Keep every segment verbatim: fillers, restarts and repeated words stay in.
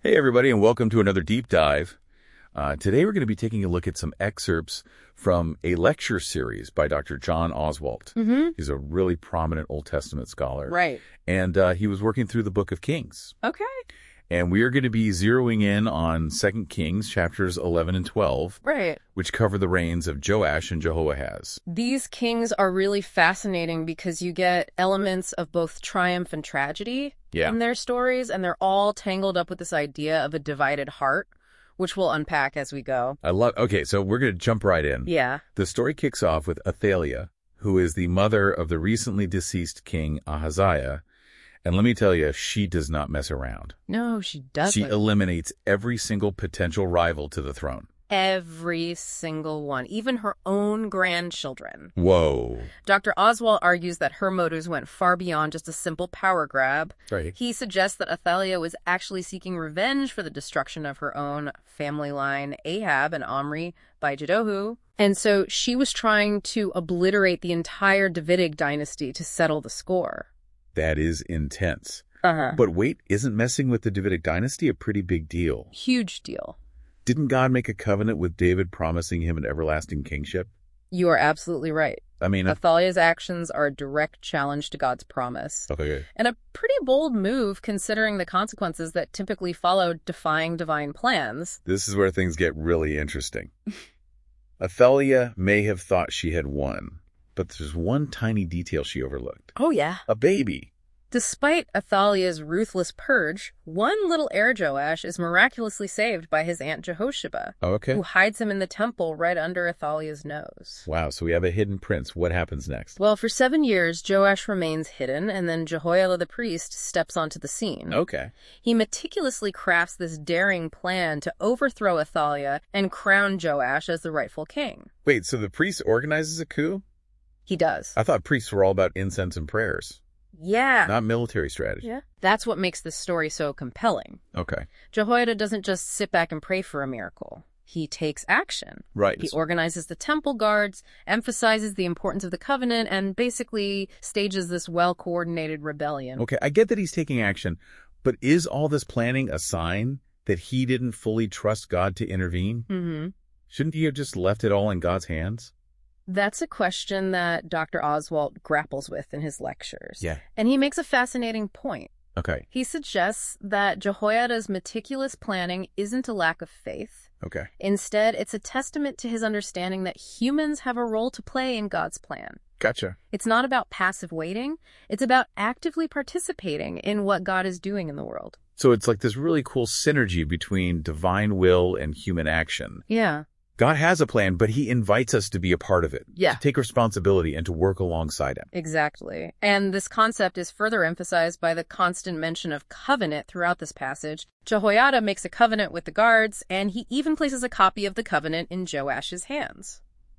Hey, everybody, and welcome to another deep dive. Uh, today, we're going to be taking a look at some excerpts from a lecture series by Doctor John Oswalt. Mm-hmm. He's a really prominent Old Testament scholar. Right. And uh, he was working through the Book of Kings. Okay. And we are going to be zeroing in on Second Kings, chapters eleven and twelve, Right. which cover the reigns of Joash and Jehoahaz. These kings are really fascinating because you get elements of both triumph and tragedy Yeah. in their stories, and they're all tangled up with this idea of a divided heart, which we'll unpack as we go. I love. Okay, so we're going to jump right in. Yeah. The story kicks off with Athaliah, who is the mother of the recently deceased king Ahaziah. And let me tell you, she does not mess around. No, she doesn't. She eliminates every single potential rival to the throne. Every single one, even her own grandchildren. Whoa. Doctor Oswalt argues that her motives went far beyond just a simple power grab. Right. He suggests that Athaliah was actually seeking revenge for the destruction of her own family line, Ahab and Omri, by Jedohu. And so she was trying to obliterate the entire Davidic dynasty to settle the score. That is intense. Uh-huh. But wait, isn't messing with the Davidic dynasty a pretty big deal? Huge deal. Didn't God make a covenant with David promising him an everlasting kingship? You are absolutely right. I mean... Athaliah's actions are a direct challenge to God's promise. Okay, good. And a pretty bold move considering the consequences that typically follow defying divine plans. This is where things get really interesting. Athaliah may have thought she had won, but there's one tiny detail she overlooked. Oh, yeah. A baby. Despite Athaliah's ruthless purge, one little heir Joash is miraculously saved by his aunt Jehosheba, Oh, okay. who hides him in the temple right under Athaliah's nose. Wow, so we have a hidden prince. What happens next? Well, for seven years, Joash remains hidden, and then Jehoiada the priest steps onto the scene. Okay. He meticulously crafts this daring plan to overthrow Athaliah and crown Joash as the rightful king. Wait, so the priest organizes a coup? He does. I thought priests were all about incense and prayers, Yeah. not military strategy. Yeah. That's what makes this story so compelling. Okay. Jehoiada doesn't just sit back and pray for a miracle. He takes action. Right. He organizes the temple guards, emphasizes the importance of the covenant, and basically stages this well-coordinated rebellion. Okay, I get that he's taking action, but is all this planning a sign that he didn't fully trust God to intervene? Mm-hmm. Shouldn't he have just left it all in God's hands? That's a question that Doctor Oswalt grapples with in his lectures. Yeah. And he makes a fascinating point. Okay. He suggests that Jehoiada's meticulous planning isn't a lack of faith. Okay. Instead, it's a testament to his understanding that humans have a role to play in God's plan. Gotcha. It's not about passive waiting. It's about actively participating in what God is doing in the world. So it's like this really cool synergy between divine will and human action. Yeah. God has a plan, but he invites us to be a part of it. Yeah. To take responsibility and to work alongside him. Exactly. And this concept is further emphasized by the constant mention of covenant throughout this passage. Jehoiada makes a covenant with the guards, and he even places a copy of the covenant in Joash's hands.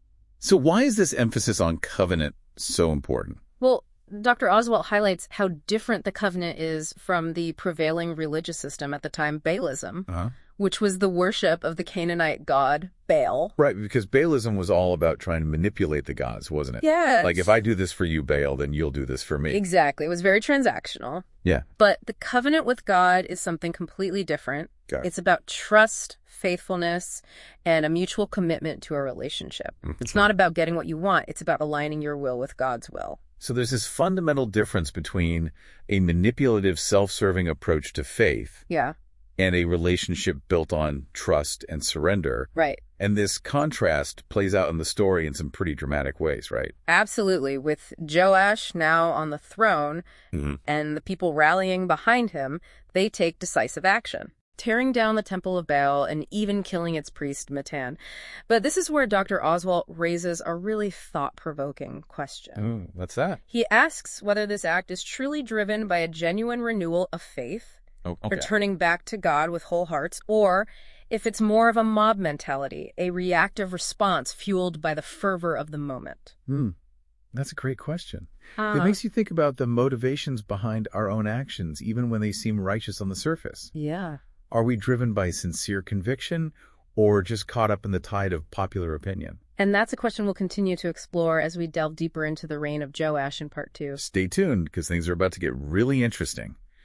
So why is this emphasis on covenant so important? Well, Doctor Oswalt highlights how different the covenant is from the prevailing religious system at the time, Baalism, Uh-huh. which was the worship of the Canaanite god Baal. Right, because Baalism was all about trying to manipulate the gods, wasn't it? Yes. Like, if I do this for you, Baal, then you'll do this for me. Exactly. It was very transactional. Yeah. But the covenant with God is something completely different. Got it. It's about trust, faithfulness, and a mutual commitment to a relationship. It's not about getting what you want. It's about aligning your will with God's will. So there's this fundamental difference between a manipulative, self-serving approach to faith Yeah, and a relationship built on trust and surrender. right. And this contrast plays out in the story in some pretty dramatic ways, right? Absolutely. With Joash now on the throne Mm-hmm. and the people rallying behind him, they take decisive action, tearing down the Temple of Baal and even killing its priest, Matan. But this is where Doctor Oswalt raises a really thought-provoking question. Oh, what's that? He asks whether this act is truly driven by a genuine renewal of faith, Oh, okay. returning back to God with whole hearts, or if it's more of a mob mentality, a reactive response fueled by the fervor of the moment. Hmm. That's a great question. Uh, It makes you think about the motivations behind our own actions, even when they seem righteous on the surface. Yeah. Are we driven by sincere conviction or just caught up in the tide of popular opinion? And that's a question we'll continue to explore as we delve deeper into the reign of Joash in part two. Stay tuned, because things are about to get really interesting.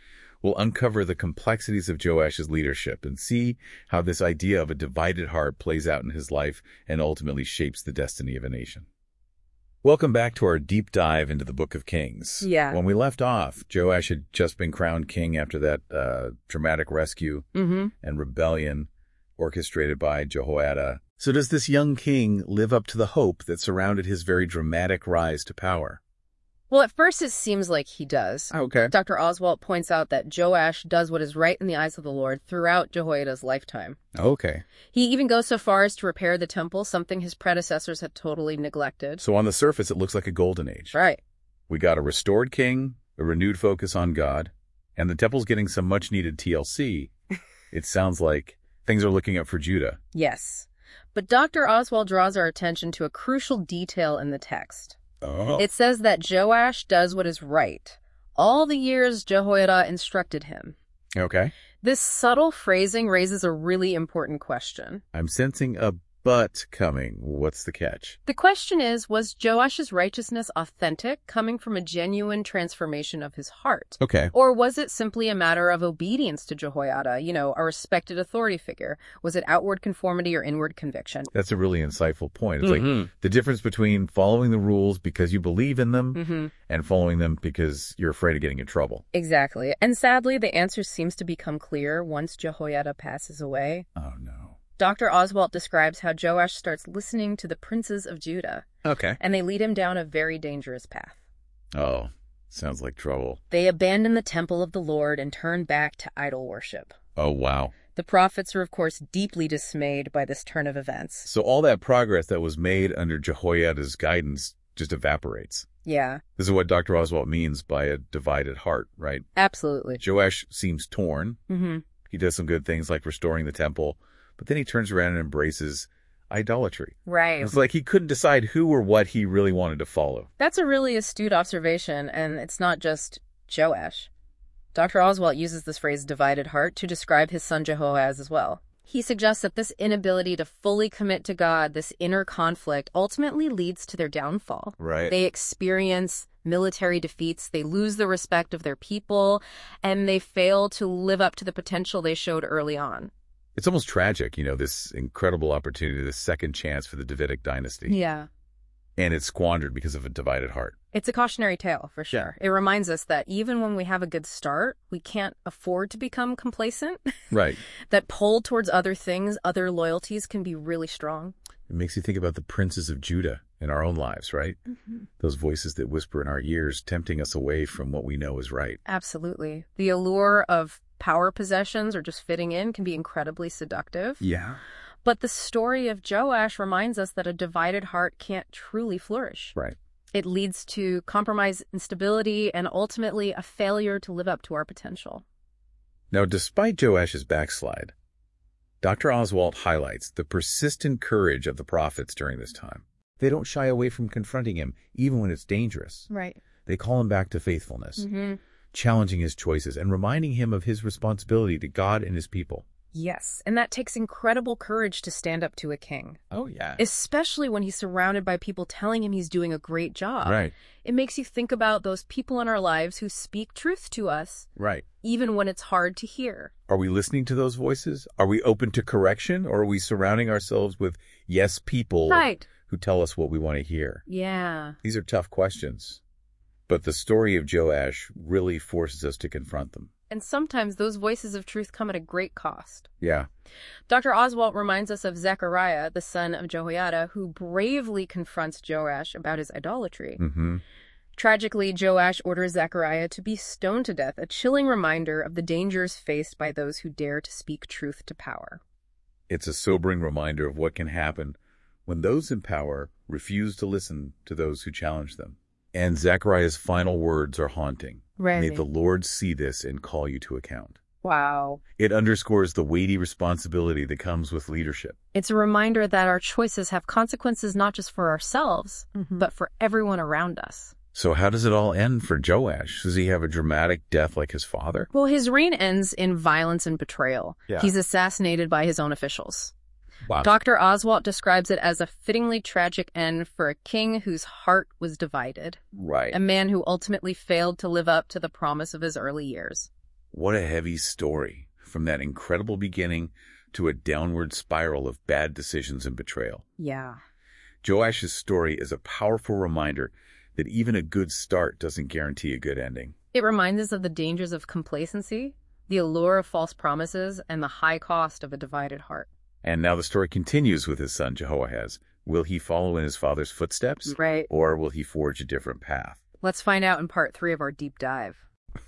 We'll uncover the complexities of Joash's leadership and see how this idea of a divided heart plays out in his life and ultimately shapes the destiny of a nation. Welcome back to our deep dive into the Book of Kings. Yeah. When we left off, Joash had just been crowned king after that uh, dramatic rescue Mm-hmm. and rebellion orchestrated by Jehoiada. So does this young king live up to the hope that surrounded his very dramatic rise to power? Well, at first it seems like he does. Okay. Doctor Oswalt points out that Joash does what is right in the eyes of the Lord throughout Jehoiada's lifetime. Okay. He even goes so far as to repair the temple, something his predecessors had totally neglected. So on the surface, it looks like a golden age. Right. We got a restored king, a renewed focus on God, and the temple's getting some much-needed T L C. It sounds like things are looking up for Judah. Yes. But Doctor Oswald draws our attention to a crucial detail in the text. Oh. It says that Joash does what is right, all the years Jehoiada instructed him. Okay. This subtle phrasing raises a really important question. I'm sensing a but coming. What's the catch? The question is, was Joash's righteousness authentic, coming from a genuine transformation of his heart? Okay. Or was it simply a matter of obedience to Jehoiada, you know, a respected authority figure? Was it outward conformity or inward conviction? That's a really insightful point. It's Mhm. like the difference between following the rules because you believe in them Mm-hmm. and following them because you're afraid of getting in trouble. Exactly. And sadly, the answer seems to become clear once Jehoiada passes away. Oh, no. Doctor Oswalt describes how Joash starts listening to the princes of Judah, Okay. and they lead him down a very dangerous path. Oh, sounds like trouble. They abandon the temple of the Lord and turn back to idol worship. Oh, wow. The prophets are, of course, deeply dismayed by this turn of events. So all that progress that was made under Jehoiada's guidance just evaporates. Yeah, This is what Doctor Oswalt means by a divided heart, right? absolutely. Joash seems torn. Mm-hmm. He does some good things like restoring the temple, but then he turns around and embraces idolatry. Right. It's like he couldn't decide who or what he really wanted to follow. That's a really astute observation, and it's not just Joash. Doctor Oswalt uses this phrase divided heart to describe his son Jehoahaz as well. He suggests that this inability to fully commit to God, this inner conflict, ultimately leads to their downfall. Right. They experience military defeats, they lose the respect of their people, and they fail to live up to the potential they showed early on. It's almost tragic, you know, this incredible opportunity, this second chance for the Davidic dynasty. Yeah. And it's squandered because of a divided heart. It's a cautionary tale, for sure. It reminds us that even when we have a good start, we can't afford to become complacent. Right. That pull towards other things, other loyalties can be really strong. It makes you think about the princes of Judah in our own lives, right? Mm-hmm. Those voices that whisper in our ears, tempting us away from what we know is right. Absolutely. The allure of power possessions or just fitting in can be incredibly seductive. Yeah. But the story of Joash reminds us that a divided heart can't truly flourish. Right. It leads to compromise, instability, and ultimately a failure to live up to our potential. Now, despite Joash's backslide, Doctor Oswalt highlights the persistent courage of the prophets during this time. They don't shy away from confronting him, even when it's dangerous. Right. They call him back to faithfulness, Mm-hmm. challenging his choices and reminding him of his responsibility to God and his people. Yes, and that takes incredible courage to stand up to a king, Oh, yeah. especially when he's surrounded by people telling him he's doing a great job. Right, It makes you think about those people in our lives who speak truth to us, right. even when it's hard to hear. Are we listening to those voices? Are we open to correction, or are we surrounding ourselves with yes people Right. who tell us what we want to hear? Yeah. These are tough questions, but the story of Joash really forces us to confront them. And sometimes those voices of truth come at a great cost. Yeah. Doctor Oswalt reminds us of Zechariah, the son of Jehoiada, who bravely confronts Joash about his idolatry. Mm-hmm. Tragically, Joash orders Zechariah to be stoned to death, a chilling reminder of the dangers faced by those who dare to speak truth to power. It's a sobering reminder of what can happen when those in power refuse to listen to those who challenge them. And Zechariah's final words are haunting. Right. May the Lord see this and call you to account. Wow. It underscores the weighty responsibility that comes with leadership. It's a reminder that our choices have consequences not just for ourselves, mm-hmm. but for everyone around us. So how does it all end for Joash? Does he have a dramatic death like his father? Well, his reign ends in violence and betrayal. Yeah. He's assassinated by his own officials. Wow. Doctor Oswalt describes it as a fittingly tragic end for a king whose heart was divided. Right. A man who ultimately failed to live up to the promise of his early years. What a heavy story, from that incredible beginning to a downward spiral of bad decisions and betrayal. Yeah. Joash's story is a powerful reminder that even a good start doesn't guarantee a good ending. It reminds us of the dangers of complacency, the allure of false promises, and the high cost of a divided heart. And now the story continues with his son Jehoahaz. Will he follow in his father's footsteps? Right. Or will he forge a different path? Let's find out in part three of our deep dive.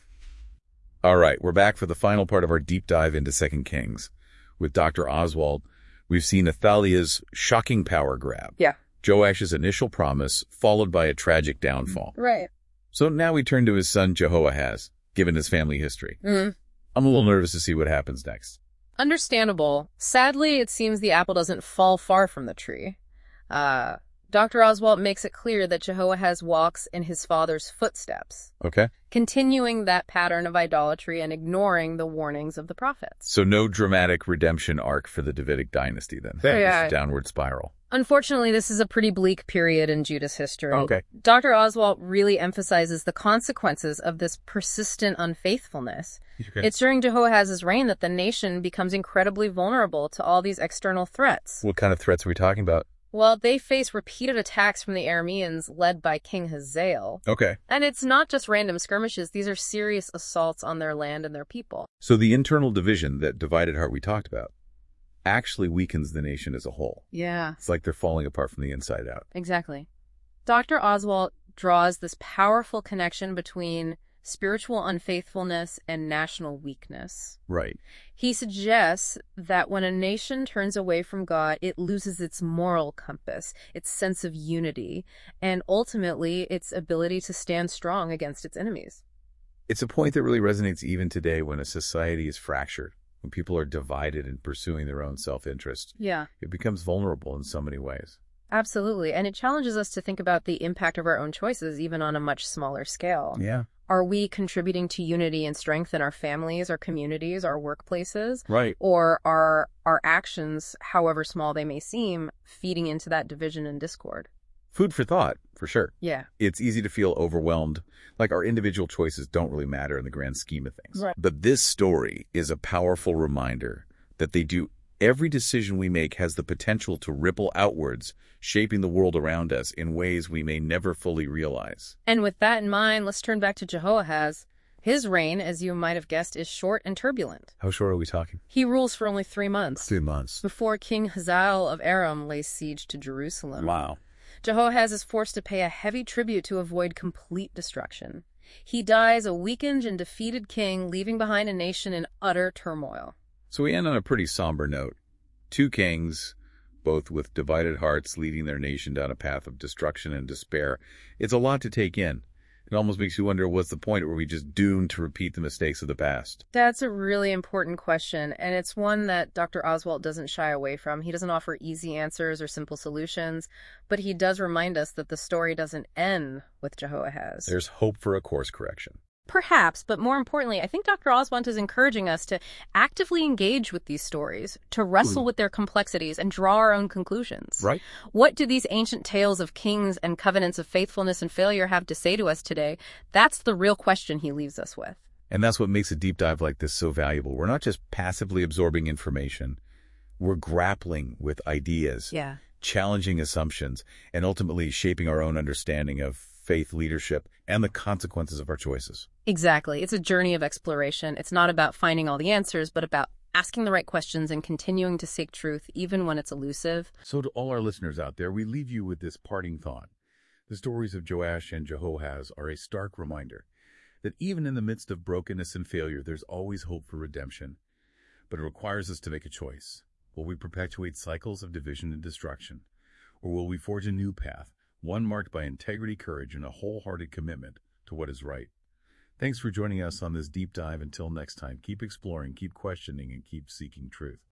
All right, we're back for the final part of our deep dive into Second Kings. With Doctor Oswald, we've seen Athaliah's shocking power grab. Yeah. Joash's initial promise, followed by a tragic downfall. Right. So now we turn to his son Jehoahaz, given his family history. Mm-hmm. I'm a little nervous to see what happens next. Understandable. Sadly, it seems the apple doesn't fall far from the tree. Uh, Doctor Oswald makes it clear that Jehoahaz walks in his father's footsteps, Okay. continuing that pattern of idolatry and ignoring the warnings of the prophets. So no dramatic redemption arc for the Davidic dynasty then. Yeah. It's a downward spiral. Unfortunately, this is a pretty bleak period in Judah's history. Okay. Doctor Oswald really emphasizes the consequences of this persistent unfaithfulness. Okay. It's during Jehoahaz's reign that the nation becomes incredibly vulnerable to all these external threats. What kind of threats are we talking about? Well, they face repeated attacks from the Arameans led by King Hazael. Okay. And it's not just random skirmishes. These are serious assaults on their land and their people. So the internal division, that divided heart we talked about, actually weakens the nation as a whole. Yeah. It's like they're falling apart from the inside out. Exactly. Doctor Oswald draws this powerful connection between spiritual unfaithfulness and national weakness. Right. He suggests that when a nation turns away from God, it loses its moral compass, its sense of unity, and ultimately its ability to stand strong against its enemies. It's a point that really resonates even today when a society is fractured, when people are divided and pursuing their own self-interest. Yeah. It becomes vulnerable in so many ways. Absolutely. And it challenges us to think about the impact of our own choices, even on a much smaller scale. Yeah. Are we contributing to unity and strength in our families, our communities, our workplaces? Right. Or are our actions, however small they may seem, feeding into that division and discord? Food for thought, for sure. Yeah. It's easy to feel overwhelmed, like our individual choices don't really matter in the grand scheme of things. Right. But this story is a powerful reminder that they do. Every decision we make has the potential to ripple outwards, shaping the world around us in ways we may never fully realize. And with that in mind, let's turn back to Jehoahaz. His reign, as you might have guessed, is short and turbulent. How short are we talking? He rules for only three months. Three months. Before King Hazael of Aram lays siege to Jerusalem. Wow. Jehoahaz is forced to pay a heavy tribute to avoid complete destruction. He dies a weakened and defeated king, leaving behind a nation in utter turmoil. So we end on a pretty somber note. Two kings, both with divided hearts, leading their nation down a path of destruction and despair. It's a lot to take in. It almost makes you wonder, what's the point? Were we just doomed to repeat the mistakes of the past? That's a really important question, and it's one that Doctor Oswald doesn't shy away from. He doesn't offer easy answers or simple solutions, but he does remind us that the story doesn't end with Jehoahaz. There's hope for a course correction. Perhaps, but more importantly, I think Doctor Oswald is encouraging us to actively engage with these stories, to wrestle mm. with their complexities and draw our own conclusions. Right. What do these ancient tales of kings and covenants of faithfulness and failure have to say to us today? That's the real question he leaves us with. And that's what makes a deep dive like this so valuable. We're not just passively absorbing information. We're grappling with ideas, yeah. challenging assumptions, and ultimately shaping our own understanding of faith, leadership, and the consequences of our choices. Exactly. It's a journey of exploration. It's not about finding all the answers, but about asking the right questions and continuing to seek truth, even when it's elusive. So to all our listeners out there, we leave you with this parting thought. The stories of Joash and Jehoahaz are a stark reminder that even in the midst of brokenness and failure, there's always hope for redemption. But it requires us to make a choice. Will we perpetuate cycles of division and destruction? Or will we forge a new path, one marked by integrity, courage, and a wholehearted commitment to what is right? Thanks for joining us on this deep dive. Until next time, keep exploring, keep questioning, and keep seeking truth.